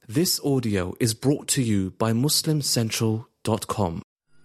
This audio is brought to you by MuslimCentral.com.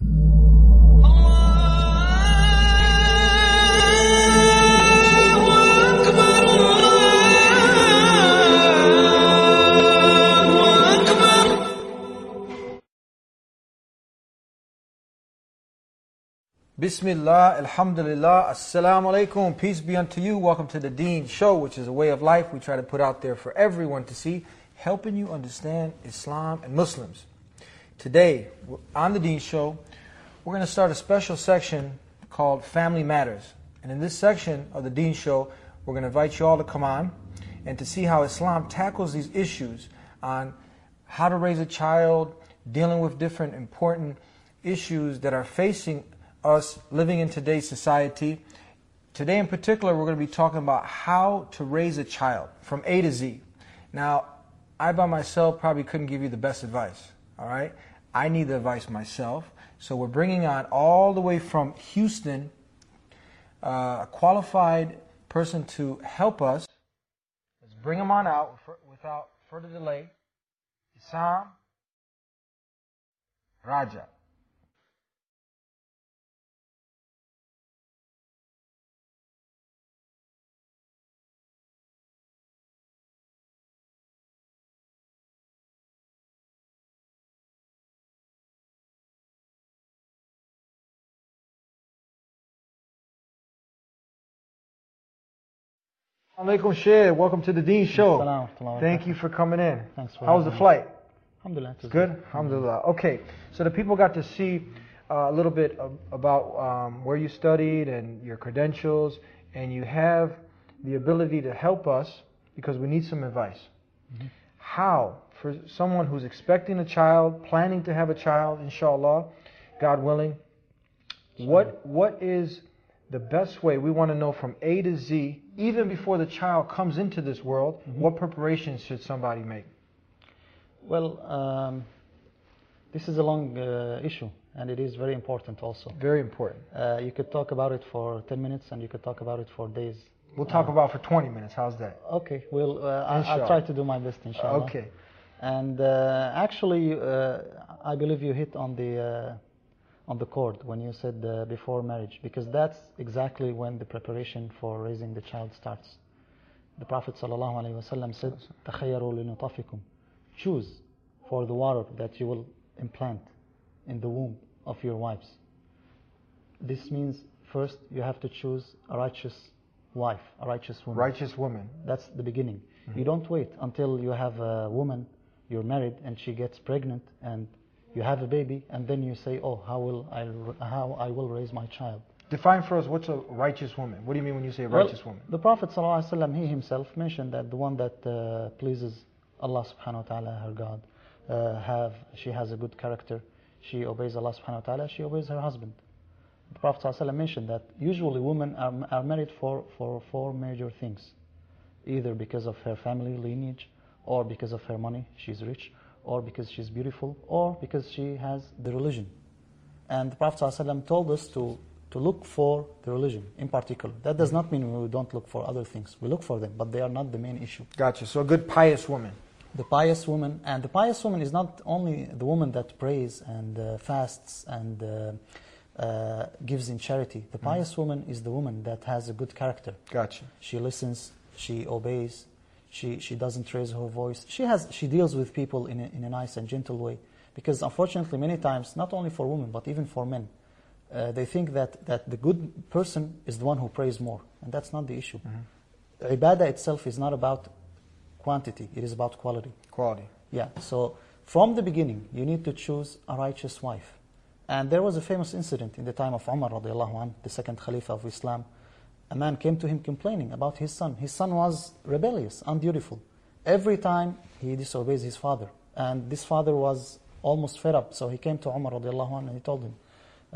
Bismillah, Alhamdulillah, Assalamu alaikum, peace be unto you. Welcome to the Deen Show, which is a way of life we try to put out there for everyone to see, helping you understand Islam and Muslims. Today, on the Deen Show, we're going to start a special section called Family Matters. And in this section of the Deen Show, we're going to invite you all to come on and to see how Islam tackles these issues on how to raise a child, dealing with different important issues that are facing us living in today's society. Today in particular, we're going to be talking about how to raise a child from A to Z. Now, I by myself probably couldn't give you the best advice, all right? I need the advice myself. So we're bringing on all the way from Houston, a qualified person to help us. Let's bring him on out without further delay. Issam Raja. Alaikum Shaykh, welcome to the Deen Show. Thank you for coming in. Thanks for How was the flight? Alhamdulillah. Good? Alhamdulillah. Okay, so the people got to see a little bit about where you studied and your credentials, and you have the ability to help us because we need some advice. Mm-hmm. How, for someone who's expecting a child, planning to have a child, inshallah, God willing, what is the best way? We want to know from A to Z, even before the child comes into this world, what preparations should somebody make? Well, this is a long issue, and it is very important also. Very important. You could talk about it for 10 minutes, and you could talk about it for days. We'll talk about it for 20 minutes. How's that? Okay, well, I'll try to do my best, inshallah. Okay. And actually, I believe you hit on the chord when you said before marriage, because that's exactly when the preparation for raising the child starts. The Prophet ﷺ said, تَخَيَّرُوا لِنُطَفِكُمْ. Choose for the water that you will implant in the womb of your wives. This means first you have to choose a righteous wife, a righteous woman. Righteous woman. That's the beginning. Mm-hmm. You don't wait until you have a woman, you're married, and she gets pregnant, and you have a baby, and then you say, oh, how I will raise my child. Define for us, what's a righteous woman? What do you mean when you say a righteous woman? The Prophet ﷺ, he himself mentioned that the one that pleases Allah subhanahu wa ta'ala, her God, she has a good character, she obeys Allah subhanahu wa ta'ala, she obeys her husband. The Prophet ﷺ mentioned that usually women are married for four major things. Either because of her family lineage, or because of her money, she's rich, or because she's beautiful, or because she has the religion. And the Prophet ﷺ told us to look for the religion in particular. That does not mean we don't look for other things. We look for them, but they are not the main issue. Gotcha. So a good pious woman. The pious woman, and the pious woman is not only the woman that prays and fasts and gives in charity. The pious woman is the woman that has a good character. Gotcha. She listens, she obeys, she doesn't raise her voice. She deals with people in a nice and gentle way. Because unfortunately, many times, not only for women, but even for men, they think that the good person is the one who prays more. And that's not the issue. Mm-hmm. Ibadah itself is not about quantity, it is about quality. Quality. Yeah, so from the beginning, you need to choose a righteous wife. And there was a famous incident in the time of Umar radiallahu anh, the second Khalifa of Islam. A man came to him complaining about his son. His son was rebellious, undutiful. Every time he disobeys his father. And this father was almost fed up. So he came to Umar radiallahu anh and he told him,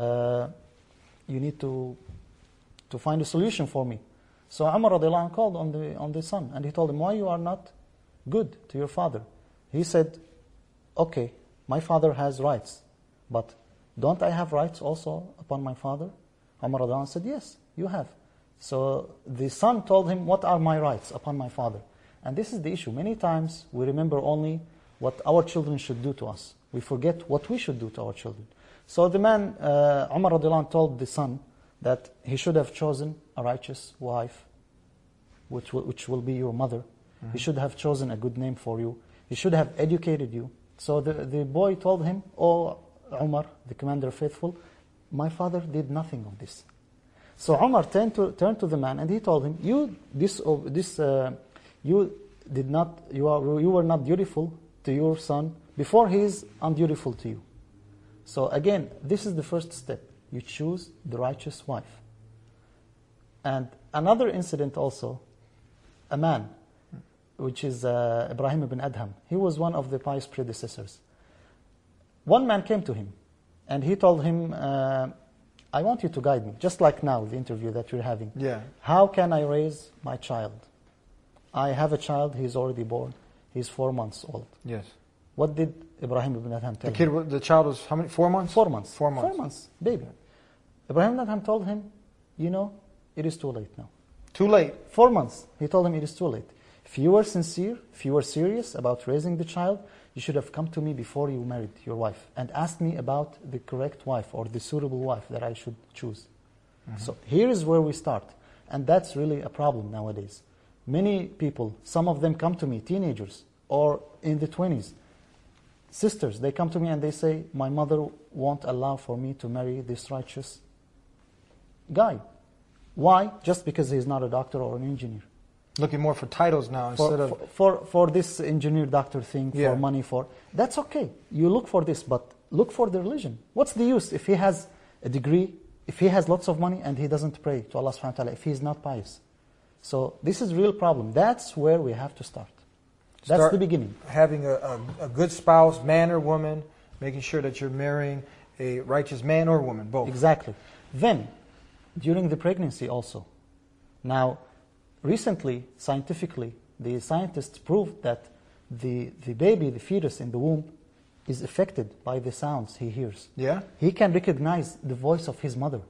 you need to find a solution for me. So Umar radiallahu anh called on the son and he told him, why you are not good to your father? He said, okay, my father has rights, but don't I have rights also upon my father? Umar radiallahu anh said, yes, you have. So the son told him, what are my rights upon my father? And this is the issue. Many times we remember only what our children should do to us. We forget what we should do to our children. So the man, Umar radiallahu anh, told the son that he should have chosen a righteous wife, which will be your mother. He should have chosen a good name for you. He should have educated you. So the boy told him, "Oh, Umar, the commander faithful, my father did nothing of this." So Umar turned to the man and he told him, you were not dutiful to your son before he is undutiful to you. So again, this is the first step. You choose the righteous wife. And another incident also, a man, which is Ibrahim ibn Adham. He was one of the pious predecessors. One man came to him and he told him, I want you to guide me, just like now, the interview that we're having. Yeah. How can I raise my child? I have a child, he's already born. He's 4 months old. Yes. What did Ibrahim ibn Adham tell him? The child was how many? 4 months? 4 months. 4 months. 4 months, baby. Ibrahim ibn Adham told him, it is too late now. Too late. 4 months. He told him it is too late. If you were sincere, if you were serious about raising the child, you should have come to me before you married your wife and asked me about the correct wife or the suitable wife that I should choose. So here is where we start. And that's really a problem nowadays. Many people, some of them come to me, teenagers or in the 20s, sisters, they come to me and they say, my mother won't allow for me to marry this righteous guy. Why? Just because he's not a doctor or an engineer. Looking more for titles now instead of... For this engineer doctor thing, for money, that's okay. You look for this, but look for the religion. What's the use if he has a degree, if he has lots of money and he doesn't pray to Allah subhanahu wa ta'ala, if he's not pious? So this is a real problem. That's where we have to start. That's the beginning. Having a good spouse, man or woman, making sure that you're marrying a righteous man or woman, both. Exactly. Then, during the pregnancy also. Now, recently, scientifically, the scientists proved that the baby, the fetus in the womb, is affected by the sounds he hears. Yeah? He can recognize the voice of his mother.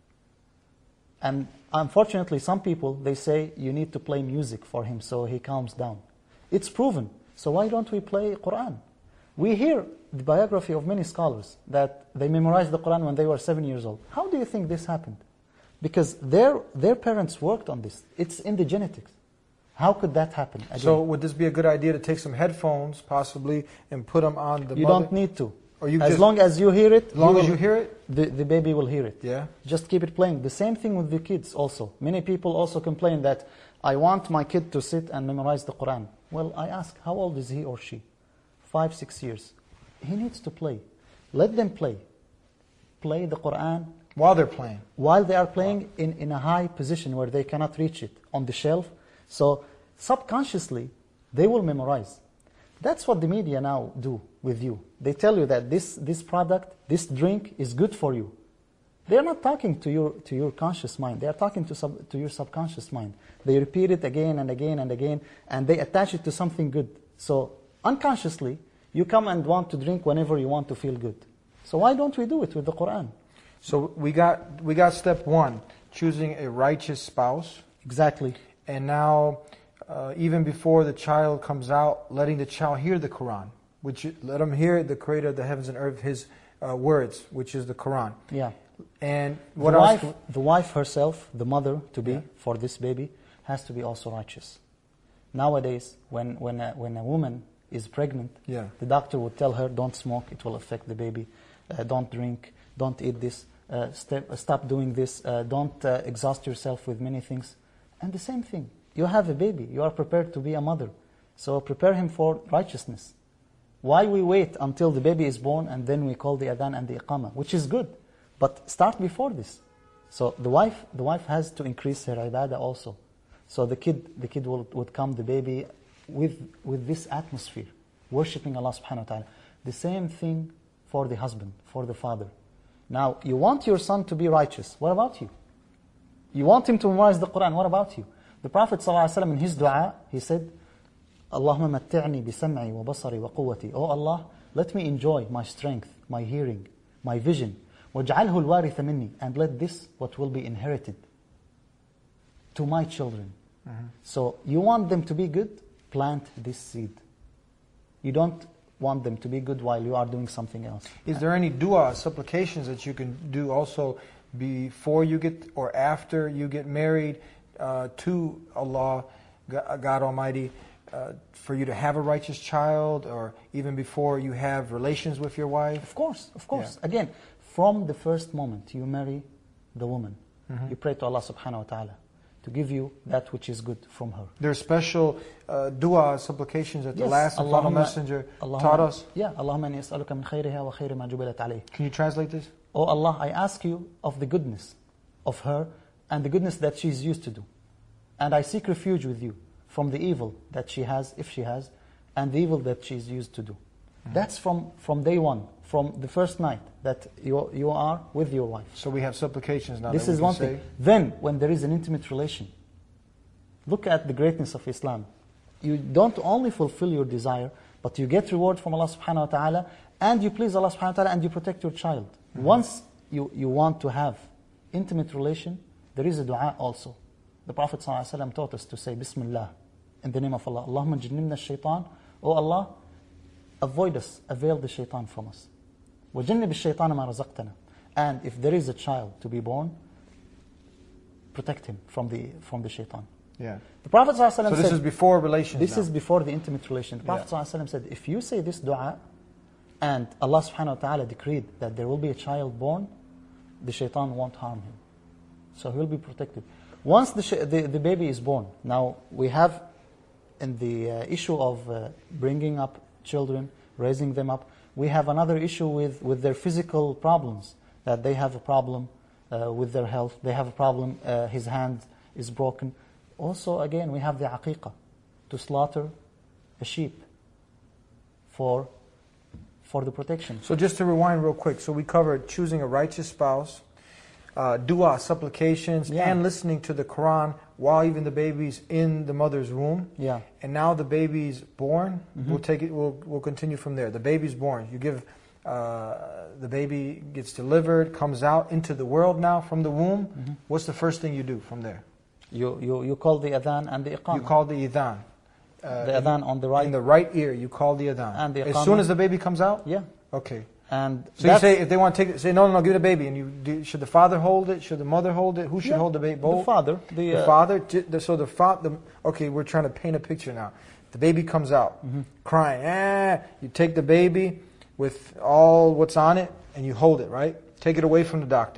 And unfortunately, some people, they say, you need to play music for him so he calms down. It's proven. So why don't we play Quran? We hear the biography of many scholars that they memorized the Quran when they were 7 years old. How do you think this happened? Because their parents worked on this. It's in the genetics. How could that happen? Again, so would this be a good idea to take some headphones, possibly, and put them on the You mother? don't need to. Or you as long as you hear it, the baby will hear it. Yeah. Just keep it playing. The same thing with the kids also. Many people also complain that, I want my kid to sit and memorize the Quran. Well, I ask, how old is he or she? 5, 6 years. He needs to play. Let them play. Play the Quran. While they're playing. While they are playing in a high position where they cannot reach it, on the shelf. So subconsciously, they will memorize. That's what the media now do with you. They tell you that this product, this drink is good for you. They are not talking to your conscious mind. They are talking to your subconscious mind. They repeat it again and again and again, and they attach it to something good. So unconsciously, you come and want to drink whenever you want to feel good. So why don't we do it with the Quran? So we got step 1, choosing a righteous spouse. Exactly. And now, even before the child comes out, letting the child hear the Quran, which let him hear the Creator of the heavens and earth, His words, which is the Quran. Yeah. And what else? The wife herself, the mother to be for this baby, has to be also righteous. Nowadays, when a woman is pregnant, the doctor would tell her, don't smoke, it will affect the baby. Don't drink, don't eat this, stop doing this, don't exhaust yourself with many things. And the same thing, you have a baby, you are prepared to be a mother. So prepare him for righteousness. Why we wait until the baby is born and then we call the adhan and the iqamah, which is good. But start before this. So the wife has to increase her ibadah also. So the kid would come, the baby, with this atmosphere, worshipping Allah subhanahu wa ta'ala. The same thing for the husband, for the father. Now, you want your son to be righteous. What about you? You want him to memorize the Quran. What about you? The Prophet ﷺ in his dua, he said, Allahumma matti'ni bisam'i wa basari wa quwwati. Oh Allah, let me enjoy my strength, my hearing, my vision. وَاجْعَلْهُ الْوَارِثَ مِنِّي. And let this, what will be inherited to my children. So you want them to be good? Plant this seed. You don't want them to be good while you are doing something else. Is there any dua, supplications that you can do also before you get or after you get married to Allah, God Almighty, for you to have a righteous child, or even before you have relations with your wife? Of course, of course. Yeah. Again, from the first moment you marry the woman, you pray to Allah subhanahu wa ta'ala to give you that which is good from her. There are special dua, supplications that the last and final messenger taught us. Yeah, Allahumma inni as'aluka min khayriha wa khayri ma jubilat alayh. Can you translate this? Oh Allah, I ask you of the goodness of her and the goodness that she is used to do. And I seek refuge with you from the evil that she has, if she has, and the evil that she is used to do. That's from day one, from the first night that you are with your wife. So we have supplications now. This that we is can one say. thing. Then, when there is an intimate relation, look at the greatness of Islam. You don't only fulfill your desire, but you get reward from Allah subhanahu wa ta'ala, and you please Allah subhanahu wa ta'ala, and you protect your child. Once you want to have intimate relation, there is a dua also. The Prophet ﷺ taught us to say, Bismillah, in the name of Allah. Allahumma jannibna ash-shaytan. Oh Allah, avoid us, avail the shaitan from us. وَجَنِّبِ الشَّيْطَانَ مَا رَزَقْتَنَا. And if there is a child to be born, protect him from the shaitan. Yeah. The Prophet ﷺ So this is before relations. this now. is before the intimate relation. The Prophet ﷺ said, if you say this dua, and Allah subhanahu wa ta'ala decreed that there will be a child born, the shaitan won't harm him. So he will be protected. Once the baby is born, now we have in the issue of bringing up children, raising them up, we have another issue with their physical problems, that they have a problem with their health, they have a problem, his hand is broken. Also, again, we have the aqiqah, to slaughter a sheep for the protection. So just to rewind real quick, so we covered choosing a righteous spouse, dua, supplications, Yeah. and listening to the Quran while even the baby's in the mother's womb. Yeah. And now the baby's born. We'll take it. We'll continue from there. The baby's born. You give the baby gets delivered, comes out into the world now from the womb. What's the first thing you do from there? You call the adhan and the iqamah. You call the adhan. The adhan on the right. In the right ear, you call the adhan. And the as iqamah. soon as the baby comes out? Yeah. Okay. And So you say, if they want to take it, say, no, give it a baby. And should the father hold it? Should the mother hold it? Who should hold the baby? the father. The father. So the father. Okay, we're trying to paint a picture now. The baby comes out, crying. You take the baby with all what's on it, and you hold it, right? Take it away from the doctor.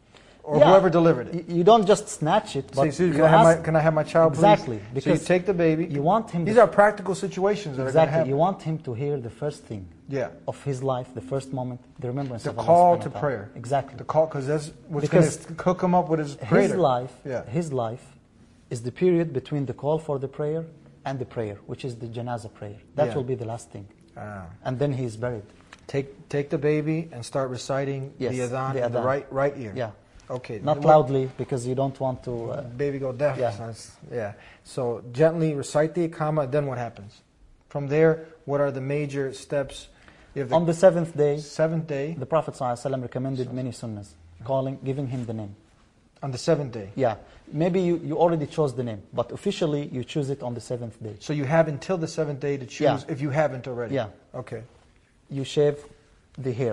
Or whoever delivered it. You don't just snatch it, but Say, you can I have my child, please? Exactly. So you take the baby. You want him. These are practical situations that are going to exactly. happen. You want him to hear the first thing. Yeah. Of his life, the first moment, the remembrance The of Allah call subhanahu to wa ta'ala. prayer. Exactly. The call, because that's what's going Because to hook him up with his creator. His life is the period between the call for the prayer and the prayer, which is the janazah prayer. That will be the last thing. And then he is buried. Take the baby and start reciting the adhan in the right ear. Yeah. Okay. Not loudly, because you don't want to... baby go deaf. Yeah. So gently recite the iqamah, then what happens? From there, what are the major steps? On the seventh day, the Prophet ﷺ recommended many sunnahs, giving him the name. On the seventh day? Yeah. Maybe you already chose the name, but officially you choose it on the seventh day. So you have until the seventh day to choose, if you haven't already? Yeah. Okay. You shave the hair,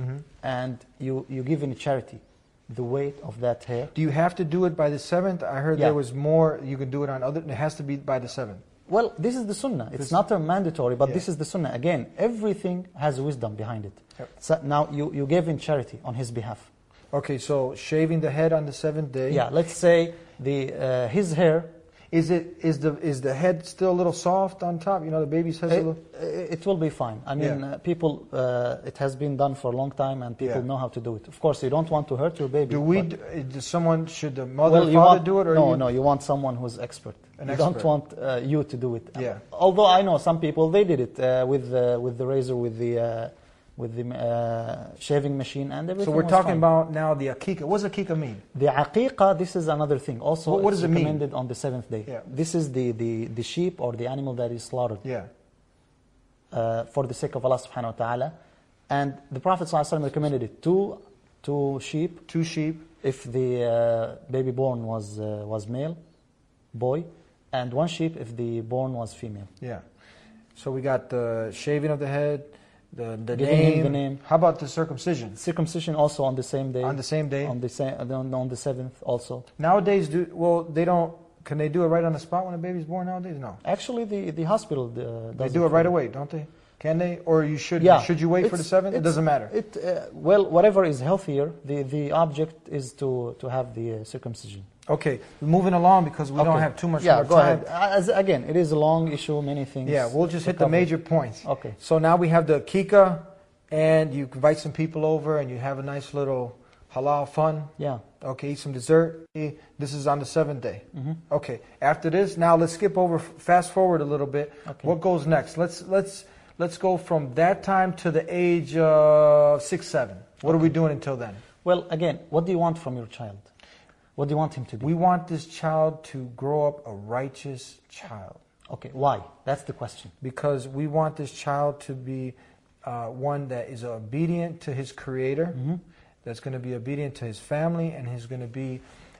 and you give in charity the weight of that hair. Do you have to do it by the seventh? I heard there was more, you can do it on other, it has to be by the seventh. Well, this is the sunnah. It's not a mandatory, but this is the sunnah. Again, everything has wisdom behind it. Yep. So now you gave in charity on his behalf. Okay, so shaving the head on the seventh day. Yeah, let's say his hair. Is the head still a little soft on top? You know, the baby's head's a little... It will be fine. I mean, people, it has been done for a long time, and people know how to do it. Of course, you don't want to hurt your baby. Should the mother or father do it? Or No, you want someone who's expert. Don't want you to do it. Yeah. Although I know some people, they did it with the razor, with the shaving machine, and everything. So we're talking about now the aqiqah. What does aqiqah mean? The aqiqah, this is another thing. Also, what does it mean? Recommended on the seventh day. Yeah. This is the sheep or the animal that is slaughtered. Yeah. For the sake of Allah subhanahu wa ta'ala. And the Prophet ﷺ recommended it. Two sheep. Two sheep. If the baby born was male, boy, and one sheep if the born was female. Yeah. So we got the shaving of the head, the Giving him the name. How about the circumcision? Circumcision also on the same day. On the same day? On the 7th also. Nowadays, can they do it right on the spot when a baby's born nowadays? No. Actually, the hospital does They do it right away, don't they? Can they? Or should you wait for the 7th? It doesn't matter. Well, whatever is healthier, the object is to have the circumcision. Okay, moving along because we don't have too much more time. Go ahead. Again, it is a long issue, many things. Yeah, we'll just hit the major points. Okay. So now we have the Akika, and you invite some people over, and you have a nice little halal fun. Yeah. Okay, eat some dessert. This is on the 7th day. Mm-hmm. Okay, after this, now let's skip over, fast forward a little bit. Okay. What goes next? Let's go from that time to the age of 6, 7. What are we doing until then? Well, again, what do you want from your child? What do you want him to be? We want this child to grow up a righteous child. Okay, why? That's the question. Because we want this child to be one that is obedient to his Creator, that's going to be obedient to his family, and he's going to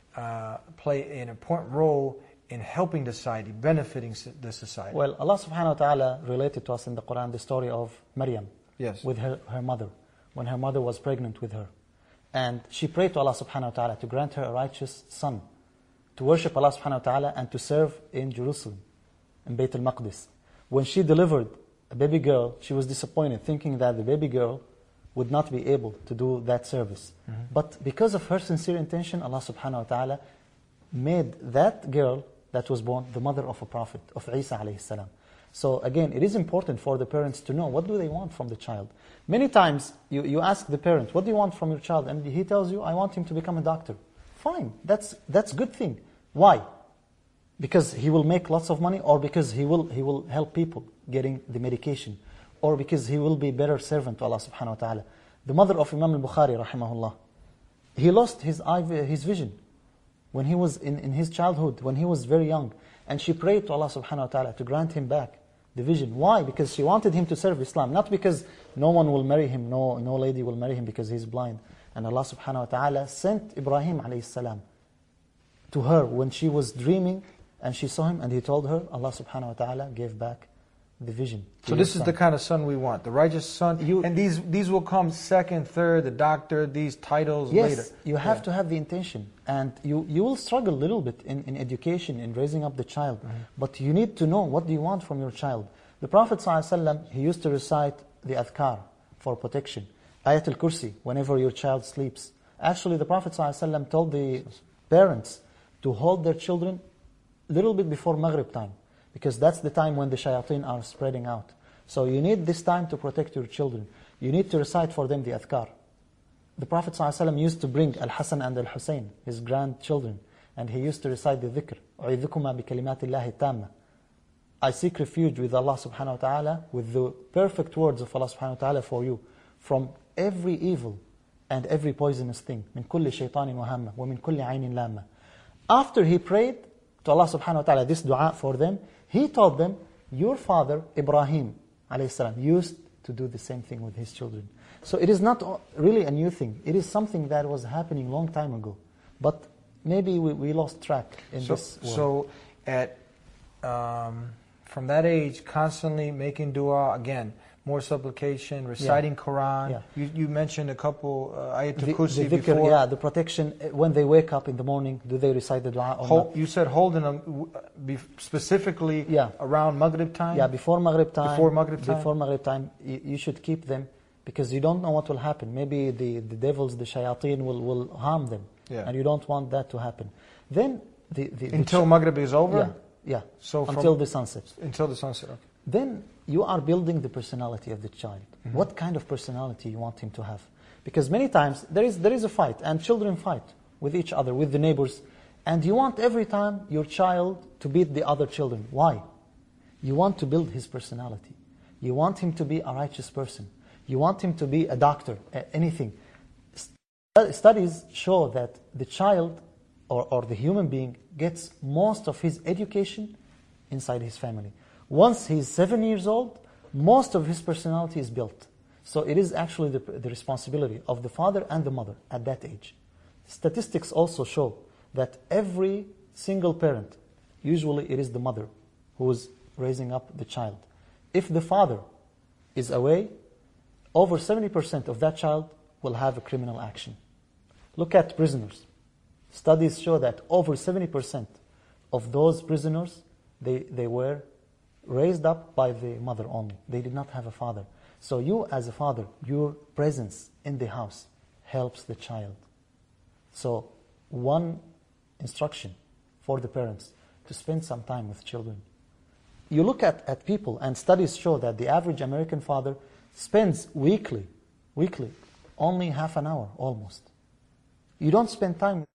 play an important role in helping the society, benefiting the society. Well, Allah subhanahu wa ta'ala related to us in the Quran the story of Maryam with her mother, when her mother was pregnant with her. And she prayed to Allah subhanahu wa ta'ala to grant her a righteous son, to worship Allah subhanahu wa ta'ala and to serve in Jerusalem, in Bayt al-Maqdis. When she delivered a baby girl, she was disappointed, thinking that the baby girl would not be able to do that service. But because of her sincere intention, Allah subhanahu wa ta'ala made that girl that was born the mother of a prophet, of Isa alayhi salam. So again, it is important for the parents to know what do they want from the child. Many times you ask the parent, what do you want from your child? And he tells you, I want him to become a doctor. Fine, that's a good thing. Why? Because he will make lots of money, or because he will help people getting the medication, or because he will be a better servant to Allah subhanahu wa ta'ala. The mother of Imam al-Bukhari rahimahullah, he lost his vision when he was in his childhood, when he was very young. And she prayed to Allah subhanahu wa ta'ala to grant him back the vision. Why? Because she wanted him to serve Islam, not because no one will marry him, no lady will marry him because he's blind. And Allah subhanahu wa ta'ala sent Ibrahim alayhi salam to her when she was dreaming, and she saw him, and he told her, Allah subhanahu wa ta'ala gave back the vision. So this is the kind of son we want, the righteous son. And these will come second, third, the doctor, these titles later. Yes, you have to have the intention. And you will struggle a little bit in education, in raising up the child. But you need to know what do you want from your child. The Prophet ﷺ, he used to recite the adhkar for protection. Ayat al-Kursi, whenever your child sleeps. Actually, the Prophet ﷺ told the parents to hold their children a little bit before Maghrib time, because that's the time when the shayateen are spreading out. So you need this time to protect your children. You need to recite for them the adhkar. The Prophet ﷺ used to bring Al-Hasan and Al-Husayn, his grandchildren, and he used to recite the dhikr. أُعِذُكُمَا بِكَلِمَاتِ اللَّهِ التَّامَّةِ. I seek refuge with Allah subhanahu wa ta'ala, with the perfect words of Allah subhanahu wa ta'ala for you, from every evil and every poisonous thing. مِن كُلِّ شَيْطَانٍ وَهَمَّةٍ وَمِن كُلِّ عَيْنٍ لَامَّةٍ. After he prayed to Allah subhanahu wa ta'ala this dua for them, he told them, your father Ibrahim alayhi salam used to do the same thing with his children. So it is not really a new thing. It is something that was happening long time ago. But maybe we lost track in this world. So from that age, constantly making dua, again, more supplication, reciting Quran. Yeah. You mentioned a couple ayatul kursi before. Yeah, the protection. When they wake up in the morning, do they recite the dua or not? You said holding them specifically around Maghrib time? Yeah, before Maghrib time. Before Maghrib time? Before Maghrib time, you should keep them, because you don't know what will happen. Maybe the devils, the shayateen will harm them. Yeah. And you don't want that to happen. Then until Maghrib is over? Yeah. So until the sunset. Until the sunset, okay. Then you are building the personality of the child. What kind of personality you want him to have? Because many times there is a fight, and children fight with each other, with the neighbors, and you want every time your child to beat the other children. Why? You want to build his personality. You want him to be a righteous person. You want him to be a doctor, anything. Studies show that the child or the human being gets most of his education inside his family. Once he's 7 years old, most of his personality is built. So it is actually the responsibility of the father and the mother at that age. Statistics also show that every single parent, usually it is the mother who is raising up the child. if the father is away, over 70% of that child will have a criminal action. Look at prisoners. Studies show that over 70% of those prisoners, they were raised up by the mother only. They did not have a father. So you as a father, your presence in the house helps the child. So one instruction for the parents, to spend some time with children. You look at people, and studies show that the average American father spends weekly, only half an hour almost. You don't spend time